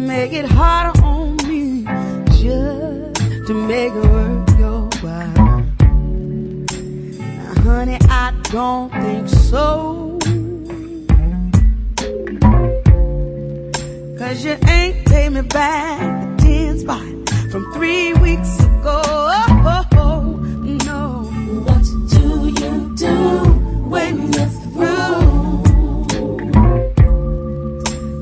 make it harder on me just to make it worth your while. Now, honey, I don't think so, 'cause you ain't paid me back the 10 spot from 3 weeks ago.